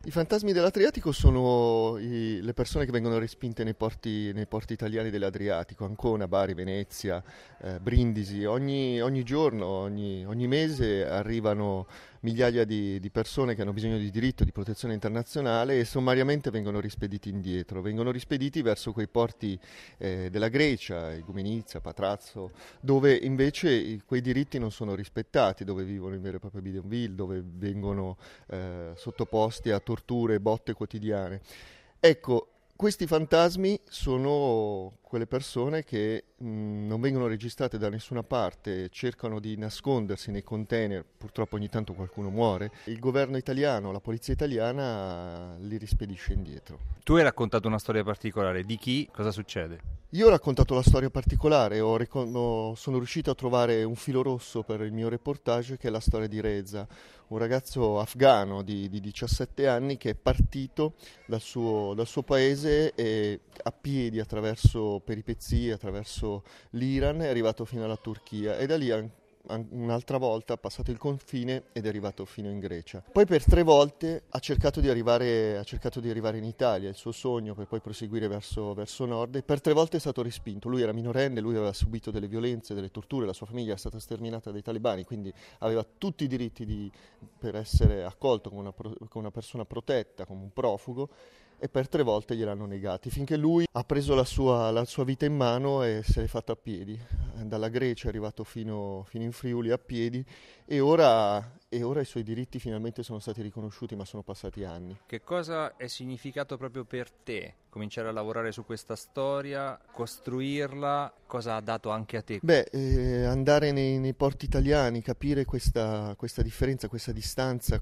I fantasmi dell'Adriatico sono le persone che vengono respinte nei porti italiani dell'Adriatico, Ancona, Bari, Venezia, Brindisi. Ogni giorno, ogni mese arrivano migliaia di persone che hanno bisogno di diritto, di protezione internazionale e sommariamente vengono rispediti indietro. Vengono rispediti verso quei porti della Grecia, Igoumenitsa, Patrazzo, dove invece quei diritti non sono rispettati, dove vivono in vero e proprio bidonville, dove vengono sottoposti a torture e botte quotidiane. Ecco, questi fantasmi sono quelle persone che non vengono registrate da nessuna parte, cercano di nascondersi nei container, purtroppo ogni tanto qualcuno muore. Il governo italiano, la polizia italiana li rispedisce indietro. Tu hai raccontato una storia particolare, di chi? Cosa succede? Io ho raccontato la storia particolare, sono riuscito a trovare un filo rosso per il mio reportage che è la storia di Reza, un ragazzo afghano di 17 anni che è partito dal suo paese e a piedi attraverso peripezie, attraverso l'Iran, è arrivato fino alla Turchia e da lì un'altra volta ha passato il confine ed è arrivato fino in Grecia. Poi per 3 volte ha cercato di arrivare in Italia, il suo sogno per poi proseguire verso nord, e per 3 volte è stato respinto. Lui era minorenne, lui aveva subito delle violenze, delle torture, la sua famiglia è stata sterminata dai talebani, quindi aveva tutti i diritti per essere accolto come una persona protetta, come un profugo, e per 3 volte gliel'hanno negati, finché lui ha preso la sua vita in mano e se l'è fatta a piedi. Dalla Grecia è arrivato fino in Friuli a piedi e ora i suoi diritti finalmente sono stati riconosciuti, ma sono passati anni. Che cosa è significato proprio per te cominciare a lavorare su questa storia, costruirla? Cosa ha dato anche a te? Andare nei porti italiani, capire questa differenza, questa distanza,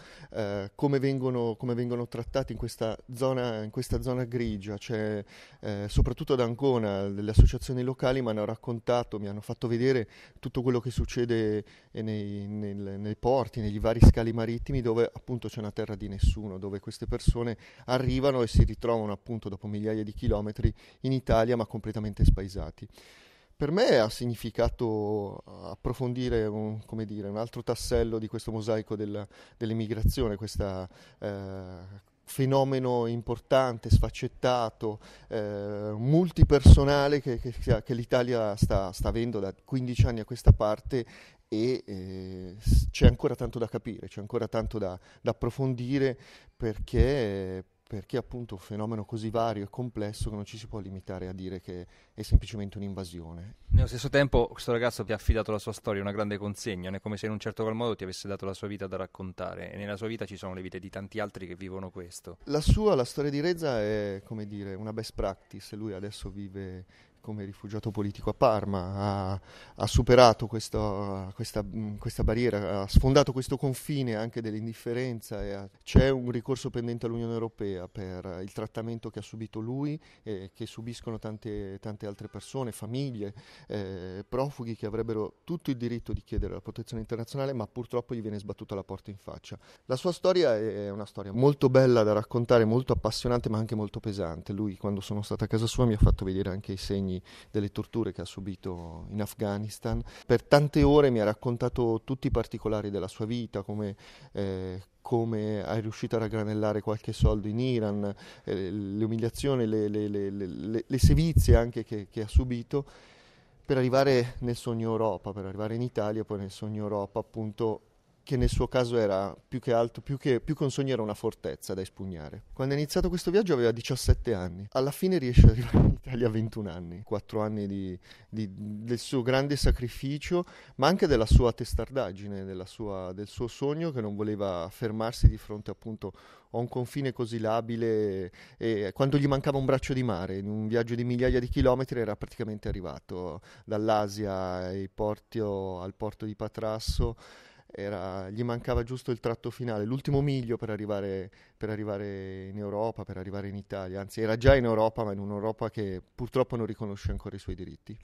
come vengono trattati in questa zona grigia, cioè, soprattutto ad Ancona, delle associazioni locali mi hanno fatto vedere tutto quello che succede nei porti, negli vari scali marittimi, dove appunto c'è una terra di nessuno, dove queste persone arrivano e si ritrovano appunto dopo migliaia di chilometri in Italia, ma completamente spaesati. Per me ha significato approfondire un altro tassello di questo mosaico dell'immigrazione, questa fenomeno importante, sfaccettato, multipersonale che l'Italia sta avendo da 15 anni a questa parte, e c'è ancora tanto da capire, c'è ancora tanto da approfondire perché appunto un fenomeno così vario e complesso che non ci si può limitare a dire che è semplicemente un'invasione. Nello stesso tempo questo ragazzo ti ha affidato la sua storia, una grande consegna, è come se in un certo qual modo ti avesse dato la sua vita da raccontare, e nella sua vita ci sono le vite di tanti altri che vivono questo. La storia di Reza è, come dire, una best practice. Lui adesso vive come rifugiato politico a Parma, ha superato questa barriera, ha sfondato questo confine anche dell'indifferenza, e c'è un ricorso pendente all'Unione Europea per il trattamento che ha subito lui e che subiscono tante altre persone, famiglie, profughi che avrebbero tutto il diritto di chiedere la protezione internazionale, ma purtroppo gli viene sbattuta la porta in faccia. La sua storia è una storia molto bella da raccontare, molto appassionante, ma anche molto pesante. Lui, quando sono stato a casa sua, mi ha fatto vedere anche i segni delle torture che ha subito in Afghanistan. Per tante ore mi ha raccontato tutti i particolari della sua vita, come è riuscito a raggranellare qualche soldo in Iran, le umiliazioni, le sevizie anche che ha subito, per arrivare nel sogno Europa, per arrivare in Italia, poi nel sogno Europa, appunto, che nel suo caso era più che un sogno, era una fortezza da espugnare. Quando è iniziato questo viaggio aveva 17 anni, alla fine riesce ad arrivare in Italia a 21 anni, 4 anni del suo grande sacrificio, ma anche della sua testardaggine, del suo sogno, che non voleva fermarsi di fronte appunto a un confine così labile, e quando gli mancava un braccio di mare, in un viaggio di migliaia di chilometri era praticamente arrivato dall'Asia al porto di Patrasso. Gli mancava giusto il tratto finale, l'ultimo miglio per arrivare in Europa, per arrivare in Italia. Anzi, era già in Europa, ma in un'Europa che purtroppo non riconosce ancora i suoi diritti.